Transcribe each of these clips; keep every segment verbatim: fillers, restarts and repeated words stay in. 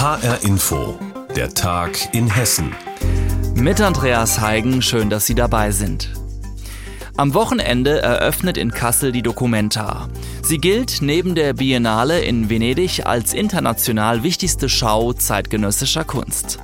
H R Info, der Tag in Hessen. Mit Andreas Heigen, schön, dass Sie dabei sind. Am Wochenende eröffnet in Kassel die Documenta. Sie gilt neben der Biennale in Venedig als international wichtigste Schau zeitgenössischer Kunst.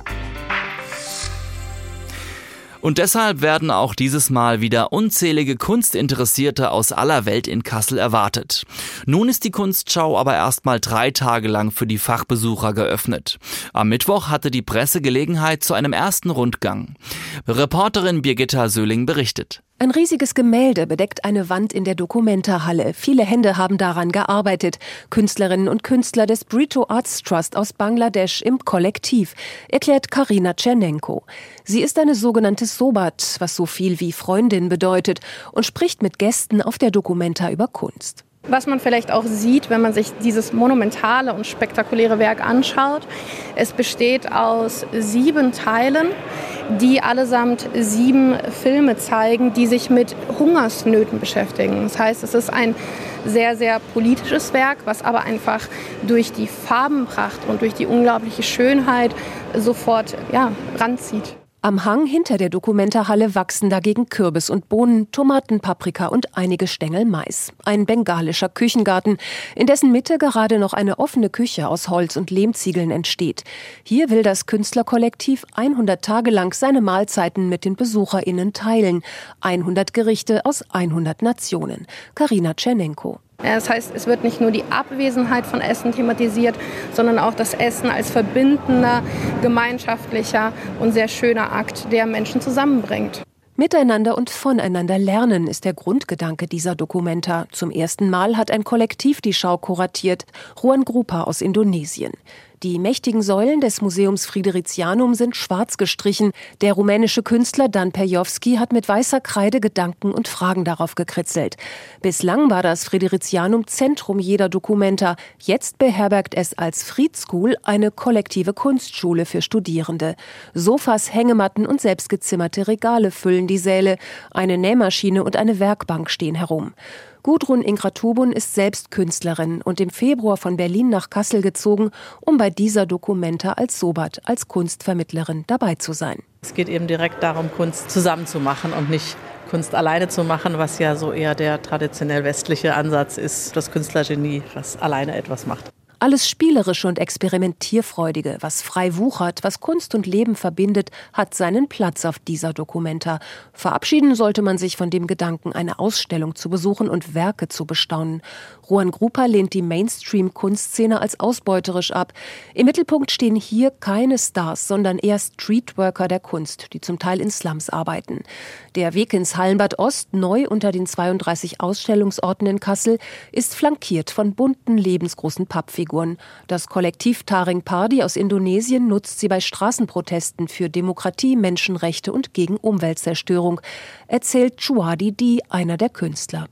Und deshalb werden auch dieses Mal wieder unzählige Kunstinteressierte aus aller Welt in Kassel erwartet. Nun ist die Kunstschau aber erstmal drei Tage lang für die Fachbesucher geöffnet. Am Mittwoch hatte die Presse Gelegenheit zu einem ersten Rundgang. Reporterin Birgitta Söhling berichtet. Ein riesiges Gemälde bedeckt eine Wand in der Documenta-Halle. Viele Hände haben daran gearbeitet. Künstlerinnen und Künstler des Brito Arts Trust aus Bangladesch im Kollektiv, erklärt Karina Tschernenko. Sie ist eine sogenannte Sobat, was so viel wie Freundin bedeutet, und spricht mit Gästen auf der Documenta über Kunst. Was man vielleicht auch sieht, wenn man sich dieses monumentale und spektakuläre Werk anschaut, es besteht aus sieben Teilen, die allesamt sieben Filme zeigen, die sich mit Hungersnöten beschäftigen. Das heißt, es ist ein sehr, sehr politisches Werk, was aber einfach durch die Farbenpracht und durch die unglaubliche Schönheit sofort ja, ranzieht. Am Hang hinter der Documenta-Halle wachsen dagegen Kürbis und Bohnen, Tomaten, Paprika und einige Stängel Mais. Ein bengalischer Küchengarten, in dessen Mitte gerade noch eine offene Küche aus Holz und Lehmziegeln entsteht. Hier will das Künstlerkollektiv hundert Tage lang seine Mahlzeiten mit den BesucherInnen teilen. hundert Gerichte aus hundert Nationen. Karina Tschernenko. Das heißt, es wird nicht nur die Abwesenheit von Essen thematisiert, sondern auch das Essen als verbindender, gemeinschaftlicher und sehr schöner Akt, der Menschen zusammenbringt. Miteinander und voneinander lernen ist der Grundgedanke dieser Documenta. Zum ersten Mal hat ein Kollektiv die Schau kuratiert, Ruan Grupa aus Indonesien. Die mächtigen Säulen des Museums Fridericianum sind schwarz gestrichen. Der rumänische Künstler Dan Perjovski hat mit weißer Kreide Gedanken und Fragen darauf gekritzelt. Bislang war das Fridericianum Zentrum jeder Documenta. Jetzt beherbergt es als Fried School eine kollektive Kunstschule für Studierende. Sofas, Hängematten und selbstgezimmerte Regale füllen die Säle. Eine Nähmaschine und eine Werkbank stehen herum. Gudrun Ingratubun ist selbst Künstlerin und im Februar von Berlin nach Kassel gezogen, um bei dieser Documenta als Sobat, als Kunstvermittlerin dabei zu sein. Es geht eben direkt darum, Kunst zusammen zu machen und nicht Kunst alleine zu machen, was ja so eher der traditionell westliche Ansatz ist, das Künstlergenie, was alleine etwas macht. Alles Spielerische und Experimentierfreudige, was frei wuchert, was Kunst und Leben verbindet, hat seinen Platz auf dieser Documenta. Verabschieden sollte man sich von dem Gedanken, eine Ausstellung zu besuchen und Werke zu bestaunen. Ruan Grupa lehnt die Mainstream-Kunstszene als ausbeuterisch ab. Im Mittelpunkt stehen hier keine Stars, sondern eher Streetworker der Kunst, die zum Teil in Slums arbeiten. Der Weg ins Hallenbad Ost, neu unter den zweiunddreißig Ausstellungsorten in Kassel, ist flankiert von bunten, lebensgroßen Pappfiguren. Das Kollektiv Taring Pardi aus Indonesien nutzt sie bei Straßenprotesten für Demokratie, Menschenrechte und gegen Umweltzerstörung, erzählt Chuadi Di, einer der Künstler.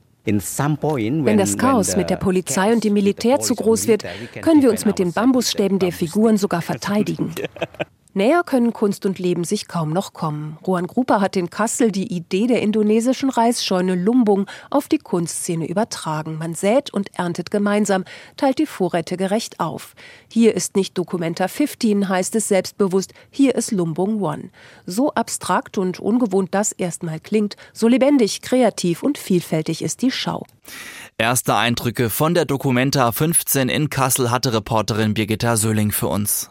Wenn das Chaos mit der Polizei und dem Militär zu groß wird, können wir uns mit den Bambusstäben der Figuren sogar verteidigen. Näher können Kunst und Leben sich kaum noch kommen. Ruan Grupa hat in Kassel die Idee der indonesischen Reisscheune Lumbung auf die Kunstszene übertragen. Man sät und erntet gemeinsam, teilt die Vorräte gerecht auf. Hier ist nicht Documenta fünfzehn, heißt es selbstbewusst, hier ist Lumbung One. So abstrakt und ungewohnt das erstmal klingt, so lebendig, kreativ und vielfältig ist die Schau. Erste Eindrücke von der Documenta fünfzehn in Kassel hatte Reporterin Birgitta Söhling für uns.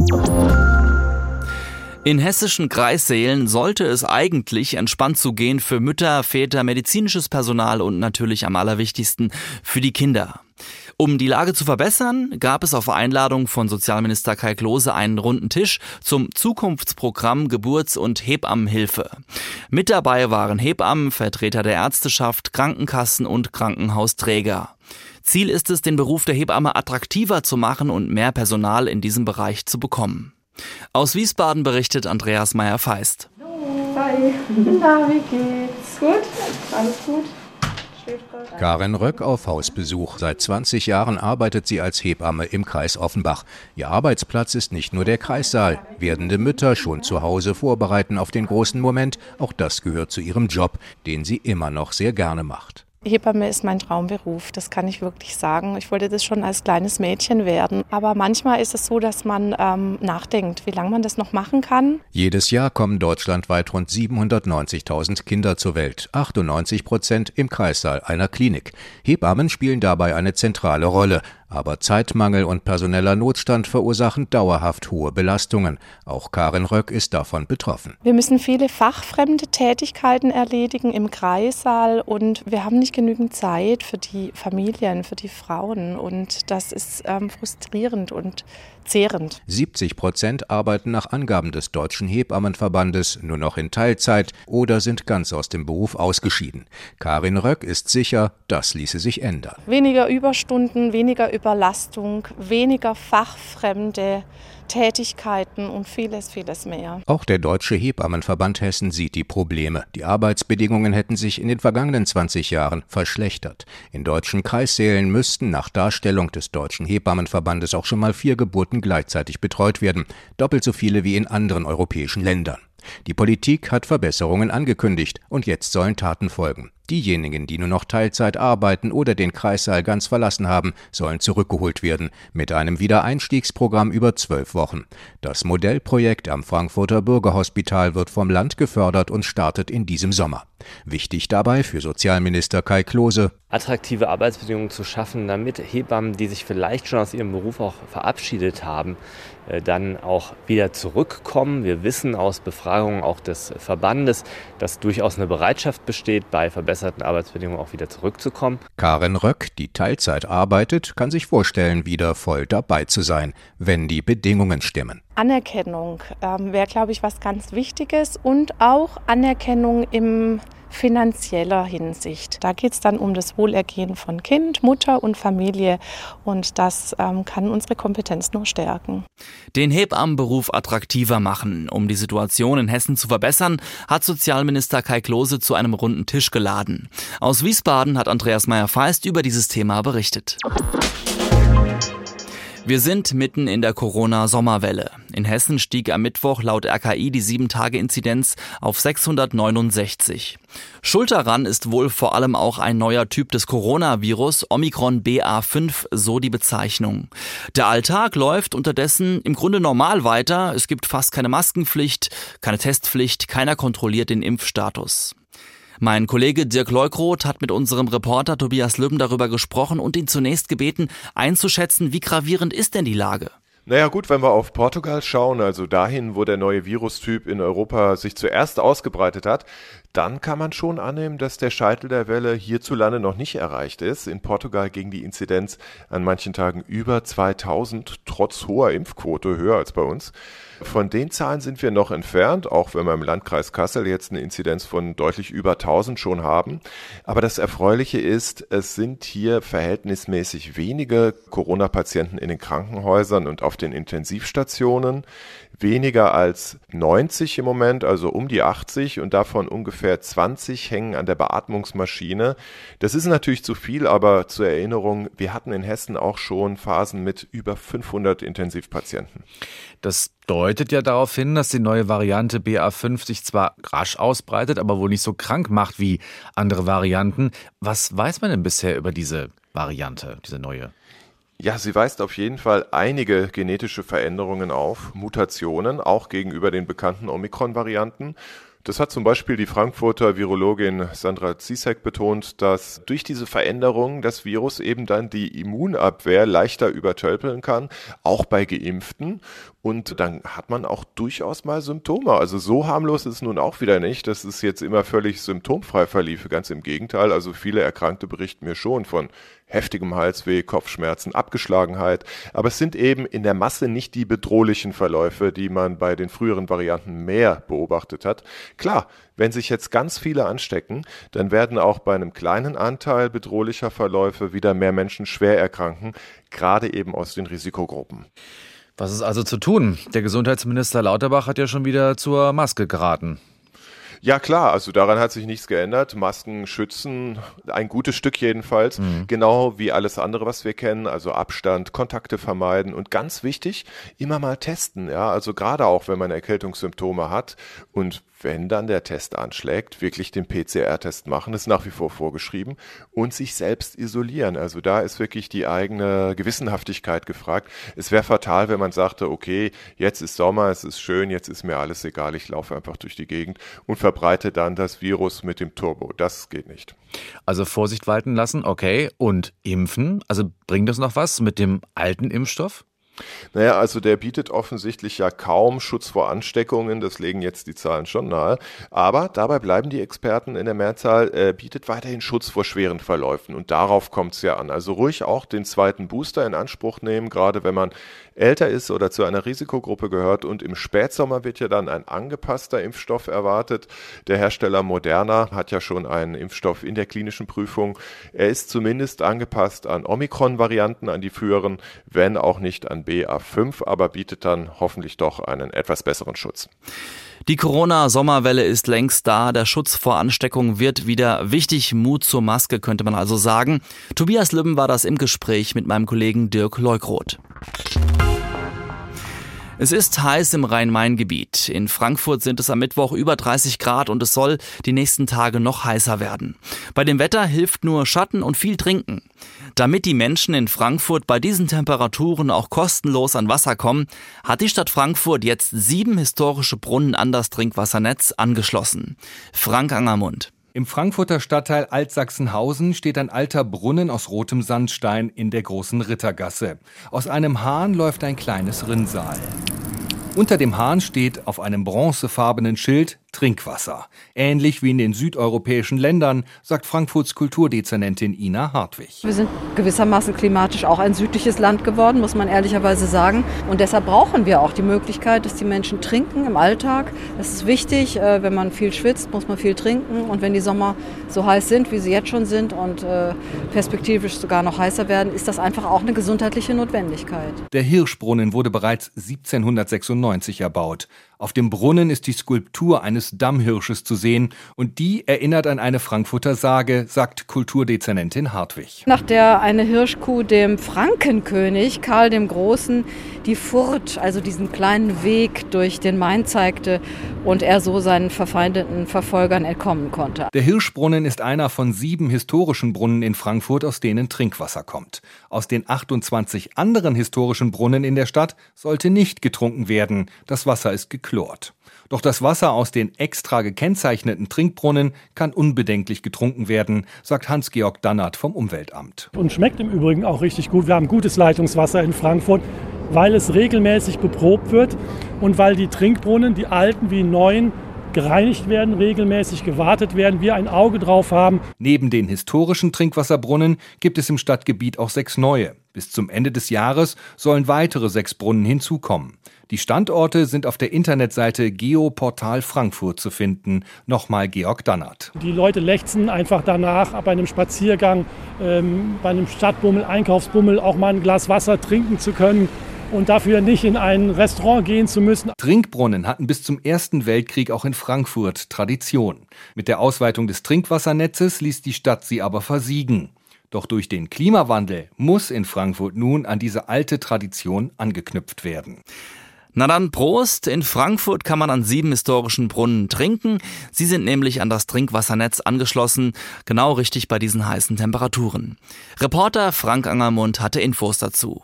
In hessischen Kreissälen sollte es eigentlich entspannt zugehen für Mütter, Väter, medizinisches Personal und natürlich am allerwichtigsten für die Kinder. Um die Lage zu verbessern, gab es auf Einladung von Sozialminister Kai Klose einen runden Tisch zum Zukunftsprogramm Geburts- und Hebammenhilfe. Mit dabei waren Hebammen, Vertreter der Ärzteschaft, Krankenkassen und Krankenhausträger. Ziel ist es, den Beruf der Hebamme attraktiver zu machen und mehr Personal in diesem Bereich zu bekommen. Aus Wiesbaden berichtet Andreas Meyer-Feist. Hi, na, wie geht's? Gut? Alles gut? Karin Röck auf Hausbesuch. Seit zwanzig Jahren arbeitet sie als Hebamme im Kreis Offenbach. Ihr Arbeitsplatz ist nicht nur der Kreissaal. Werdende Mütter schon zu Hause vorbereiten auf den großen Moment. Auch das gehört zu ihrem Job, den sie immer noch sehr gerne macht. Hebamme ist mein Traumberuf, das kann ich wirklich sagen. Ich wollte das schon als kleines Mädchen werden. Aber manchmal ist es so, dass man ähm, nachdenkt, wie lange man das noch machen kann. Jedes Jahr kommen deutschlandweit rund siebenhundertneunzigtausend Kinder zur Welt, achtundneunzig Prozent im Kreissaal einer Klinik. Hebammen spielen dabei eine zentrale Rolle. Aber Zeitmangel und personeller Notstand verursachen dauerhaft hohe Belastungen. Auch Karin Röck ist davon betroffen. Wir müssen viele fachfremde Tätigkeiten erledigen im Kreissaal und wir haben nicht genügend Zeit für die Familien, für die Frauen. Und das ist ähm, frustrierend und zehrend. siebzig Prozent arbeiten nach Angaben des Deutschen Hebammenverbandes nur noch in Teilzeit oder sind ganz aus dem Beruf ausgeschieden. Karin Röck ist sicher, das ließe sich ändern. Weniger Überstunden, weniger Überlastung, weniger fachfremde Tätigkeiten und vieles, vieles mehr. Auch der Deutsche Hebammenverband Hessen sieht die Probleme. Die Arbeitsbedingungen hätten sich in den vergangenen zwanzig Jahren verschlechtert. In deutschen Kreissälen müssten nach Darstellung des Deutschen Hebammenverbandes auch schon mal vier Geburten gleichzeitig betreut werden, doppelt so viele wie in anderen europäischen Ländern. Die Politik hat Verbesserungen angekündigt und jetzt sollen Taten folgen. Diejenigen, die nur noch Teilzeit arbeiten oder den Kreissaal ganz verlassen haben, sollen zurückgeholt werden, mit einem Wiedereinstiegsprogramm über zwölf Wochen. Das Modellprojekt am Frankfurter Bürgerhospital wird vom Land gefördert und startet in diesem Sommer. Wichtig dabei für Sozialminister Kai Klose: attraktive Arbeitsbedingungen zu schaffen, damit Hebammen, die sich vielleicht schon aus ihrem Beruf auch verabschiedet haben, dann auch wieder zurückkommen. Wir wissen aus Befragungen auch des Verbandes, dass durchaus eine Bereitschaft besteht, bei verbesserten Arbeitsbedingungen auch wieder zurückzukommen. Karin Röck, die Teilzeit arbeitet, kann sich vorstellen, wieder voll dabei zu sein, wenn die Bedingungen stimmen. Anerkennung ähm, wäre, glaube ich, was ganz Wichtiges und auch Anerkennung im finanzieller Hinsicht. Da geht es dann um das Wohlergehen von Kind, Mutter und Familie und das ähm, kann unsere Kompetenz nur stärken. Den Hebammenberuf attraktiver machen. Um die Situation in Hessen zu verbessern, hat Sozialminister Kai Klose zu einem runden Tisch geladen. Aus Wiesbaden hat Andreas Meyer-Feist über dieses Thema berichtet. Wir sind mitten in der Corona-Sommerwelle. In Hessen stieg am Mittwoch laut R K I die sieben Tage Inzidenz auf sechshundertneunundsechzig. Schuld daran ist wohl vor allem auch ein neuer Typ des Coronavirus, Omikron B A fünf, so die Bezeichnung. Der Alltag läuft unterdessen im Grunde normal weiter. Es gibt fast keine Maskenpflicht, keine Testpflicht, keiner kontrolliert den Impfstatus. Mein Kollege Dirk Leukroth hat mit unserem Reporter Tobias Lübben darüber gesprochen und ihn zunächst gebeten, einzuschätzen, wie gravierend ist denn die Lage? Naja gut, wenn wir auf Portugal schauen, also dahin, wo der neue Virustyp in Europa sich zuerst ausgebreitet hat, dann kann man schon annehmen, dass der Scheitel der Welle hierzulande noch nicht erreicht ist. In Portugal ging die Inzidenz an manchen Tagen über zweitausend, trotz hoher Impfquote, höher als bei uns. Von den Zahlen sind wir noch entfernt, auch wenn wir im Landkreis Kassel jetzt eine Inzidenz von deutlich über tausend schon haben. Aber das Erfreuliche ist, es sind hier verhältnismäßig wenige Corona-Patienten in den Krankenhäusern und auf den Intensivstationen. Weniger als neunzig im Moment, also um die achtzig, und davon ungefähr zwanzig hängen an der Beatmungsmaschine. Das ist natürlich zu viel, aber zur Erinnerung, wir hatten in Hessen auch schon Phasen mit über fünfhundert Intensivpatienten. Das deutet ja darauf hin, dass die neue Variante B A fünf sich zwar rasch ausbreitet, aber wohl nicht so krank macht wie andere Varianten. Was weiß man denn bisher über diese Variante, diese neue? Ja, sie weist auf jeden Fall einige genetische Veränderungen auf, Mutationen, auch gegenüber den bekannten Omikron-Varianten. Das hat zum Beispiel die Frankfurter Virologin Sandra Ziesek betont, dass durch diese Veränderung das Virus eben dann die Immunabwehr leichter übertölpeln kann, auch bei Geimpften. Und dann hat man auch durchaus mal Symptome. Also so harmlos ist es nun auch wieder nicht, dass es jetzt immer völlig symptomfrei verliefe. Ganz im Gegenteil, also viele Erkrankte berichten mir schon von heftigem Halsweh, Kopfschmerzen, Abgeschlagenheit. Aber es sind eben in der Masse nicht die bedrohlichen Verläufe, die man bei den früheren Varianten mehr beobachtet hat. Klar, wenn sich jetzt ganz viele anstecken, dann werden auch bei einem kleinen Anteil bedrohlicher Verläufe wieder mehr Menschen schwer erkranken, gerade eben aus den Risikogruppen. Was ist also zu tun? Der Gesundheitsminister Lauterbach hat ja schon wieder zur Maske geraten. Ja klar, also daran hat sich nichts geändert. Masken schützen, ein gutes Stück jedenfalls, mhm. genau wie alles andere, was wir kennen, also Abstand, Kontakte vermeiden und ganz wichtig, immer mal testen, ja, also gerade auch, wenn man Erkältungssymptome hat und wenn dann der Test anschlägt, wirklich den P C R-Test machen, ist nach wie vor vorgeschrieben, und sich selbst isolieren. Also da ist wirklich die eigene Gewissenhaftigkeit gefragt. Es wäre fatal, wenn man sagte, okay, jetzt ist Sommer, es ist schön, jetzt ist mir alles egal, ich laufe einfach durch die Gegend und verbreite dann das Virus mit dem Turbo. Das geht nicht. Also Vorsicht walten lassen, okay. Und impfen? Also bringt das noch was mit dem alten Impfstoff? Naja, also der bietet offensichtlich ja kaum Schutz vor Ansteckungen, das legen jetzt die Zahlen schon nahe. Aber dabei bleiben die Experten in der Mehrzahl, äh, bietet weiterhin Schutz vor schweren Verläufen. Und darauf kommt es ja an. Also ruhig auch den zweiten Booster in Anspruch nehmen, gerade wenn man älter ist oder zu einer Risikogruppe gehört. Und im Spätsommer wird ja dann ein angepasster Impfstoff erwartet. Der Hersteller Moderna hat ja schon einen Impfstoff in der klinischen Prüfung. Er ist zumindest angepasst an Omikron-Varianten, an die früheren, wenn auch nicht an B A fünf, aber bietet dann hoffentlich doch einen etwas besseren Schutz. Die Corona-Sommerwelle ist längst da. Der Schutz vor Ansteckung wird wieder wichtig. Mut zur Maske, könnte man also sagen. Tobias Lübben war das im Gespräch mit meinem Kollegen Dirk Leukroth. Es ist heiß im Rhein-Main-Gebiet. In Frankfurt sind es am Mittwoch über dreißig Grad und es soll die nächsten Tage noch heißer werden. Bei dem Wetter hilft nur Schatten und viel Trinken. Damit die Menschen in Frankfurt bei diesen Temperaturen auch kostenlos an Wasser kommen, hat die Stadt Frankfurt jetzt sieben historische Brunnen an das Trinkwassernetz angeschlossen. Frank Angermund. Im Frankfurter Stadtteil Altsachsenhausen steht ein alter Brunnen aus rotem Sandstein in der Großen Rittergasse. Aus einem Hahn läuft ein kleines Rinnsal. Unter dem Hahn steht auf einem bronzefarbenen Schild Trinkwasser. Ähnlich wie in den südeuropäischen Ländern, sagt Frankfurts Kulturdezernentin Ina Hartwig. Wir sind gewissermaßen klimatisch auch ein südliches Land geworden, muss man ehrlicherweise sagen. Und deshalb brauchen wir auch die Möglichkeit, dass die Menschen trinken im Alltag. Das ist wichtig. Wenn man viel schwitzt, muss man viel trinken. Und wenn die Sommer so heiß sind, wie sie jetzt schon sind und perspektivisch sogar noch heißer werden, ist das einfach auch eine gesundheitliche Notwendigkeit. Der Hirschbrunnen wurde bereits siebzehnhundertsechsundneunzig erbaut. Auf dem Brunnen ist die Skulptur eines Dammhirsches zu sehen und die erinnert an eine Frankfurter Sage, sagt Kulturdezernentin Hartwig. Nach der eine Hirschkuh dem Frankenkönig Karl dem Großen die Furt, also diesen kleinen Weg durch den Main zeigte und er so seinen verfeindeten Verfolgern entkommen konnte. Der Hirschbrunnen ist einer von sieben historischen Brunnen in Frankfurt, aus denen Trinkwasser kommt. Aus den achtundzwanzig anderen historischen Brunnen in der Stadt sollte nicht getrunken werden. Das Wasser ist geklort. Doch das Wasser aus den extra gekennzeichneten Trinkbrunnen kann unbedenklich getrunken werden, sagt Hans-Georg Dannert vom Umweltamt. Und schmeckt im Übrigen auch richtig gut. Wir haben gutes Leitungswasser in Frankfurt, weil es regelmäßig beprobt wird und weil die Trinkbrunnen, die alten wie neuen, gereinigt werden, regelmäßig gewartet werden, wir ein Auge drauf haben. Neben den historischen Trinkwasserbrunnen gibt es im Stadtgebiet auch sechs neue. Bis zum Ende des Jahres sollen weitere sechs Brunnen hinzukommen. Die Standorte sind auf der Internetseite Geoportal Frankfurt zu finden. Nochmal Georg Dannert. Die Leute lechzen einfach danach, bei einem Spaziergang, ähm, bei einem Stadtbummel, Einkaufsbummel auch mal ein Glas Wasser trinken zu können und dafür nicht in ein Restaurant gehen zu müssen. Trinkbrunnen hatten bis zum Ersten Weltkrieg auch in Frankfurt Tradition. Mit der Ausweitung des Trinkwassernetzes ließ die Stadt sie aber versiegen. Doch durch den Klimawandel muss in Frankfurt nun an diese alte Tradition angeknüpft werden. Na dann Prost! In Frankfurt kann man an sieben historischen Brunnen trinken. Sie sind nämlich an das Trinkwassernetz angeschlossen, genau richtig bei diesen heißen Temperaturen. Reporter Frank Angermund hatte Infos dazu.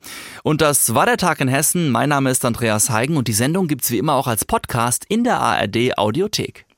Und das war der Tag in Hessen. Mein Name ist Andreas Heigen und die Sendung gibt's wie immer auch als Podcast in der A R D Audiothek.